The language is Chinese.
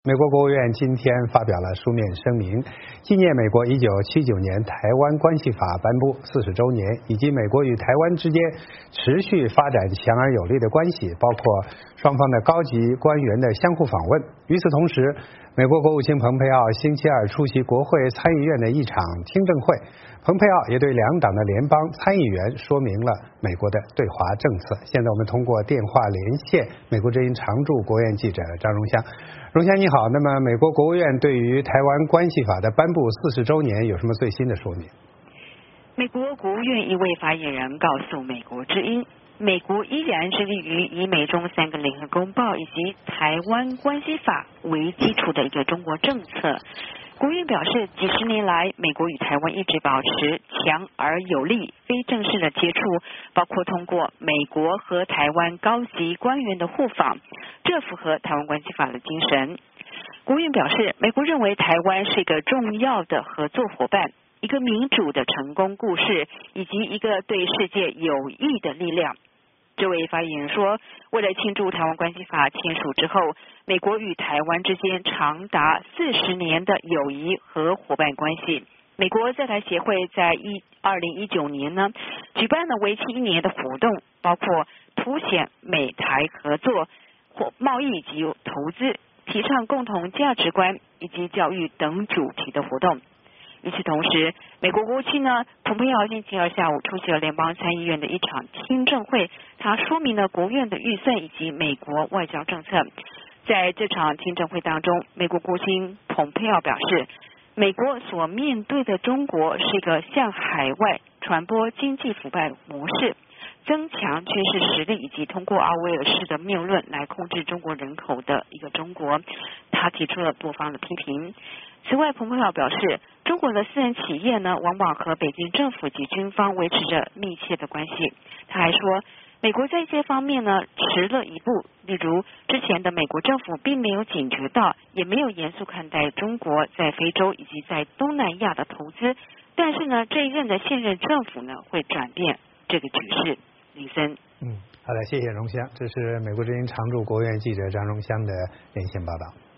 美国国务院今天发表了书面声明，纪念美国1979年台湾关系法颁布40周年，以及美国与台湾之间持续发展强而有力的关系，包括双方的高级官员的相互访问。与此同时，美国国务卿蓬佩奥星期二出席国会参议院的一场听证会，蓬佩奥也对两党的联邦参议员说明了美国的对华政策。现在我们通过电话连线美国之音常驻国院记者张荣香。荣香你好，那么美国国务院对于台湾关系法的颁布40周年有什么最新的说明？ 美国国务院一位发言人告诉美国之音，美国依然致力于以美中3个联合公报以及台湾关系法为基础的一个中国政策。国务院表示，几十年来，美国与台湾一直保持强而有力、非正式的接触，包括通过美国和台湾高级官员的互访，这符合台湾关系法的精神。国务院表示，美国认为台湾是一个重要的合作伙伴，一个民主的成功故事，以及一个对世界有益的力量。这位发言人说，为了庆祝台湾关系法签署之后，美国与台湾之间长达40年的友谊和伙伴关系。美国在台协会在2019年呢，举办了为期1年的活动，包括凸显美台合作、贸易以及投资，提倡共同价值观以及教育等主题的活动。与此同时，美国国务卿呢，蓬佩奥星期二下午出席了联邦参议院的一场听证会，他说明了国务院的预算以及美国外交政策。在这场听证会当中，美国国务卿蓬佩奥表示，美国所面对的中国是一个向海外传播经济腐败模式，增强军事实力以及通过奥威尔式的谬论来控制中国人口的一个中国。他提出了多方的批评。此外，蓬佩奥表示，中国的私人企业呢，往往和北京政府及军方维持着密切的关系。他还说，美国在一些方面呢迟了一步，例如之前的美国政府并没有警觉到，也没有严肃看待中国在非洲以及在东南亚的投资。但是呢，这一任的现任政府呢会转变这个局势。林森， 好的，谢谢荣香，这是美国之音常驻国务院记者张荣香的连线报道。